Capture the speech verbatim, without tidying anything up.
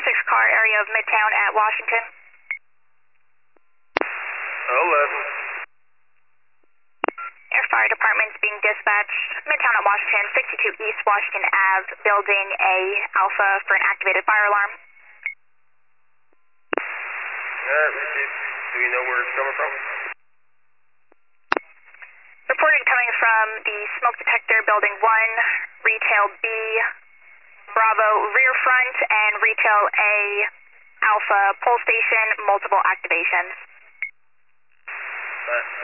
six car area of Midtown at Washington. eleven. Air Fire Department's being dispatched. Midtown at Washington, sixty-two East Washington Avenue, Building A, Alpha for an activated fire alarm. Alright, received. Do we know where it's coming from? Reported coming from the smoke detector, Building one, Retail B, Bravo rear front, and Retail A, Alpha pole station, multiple activations. Alright.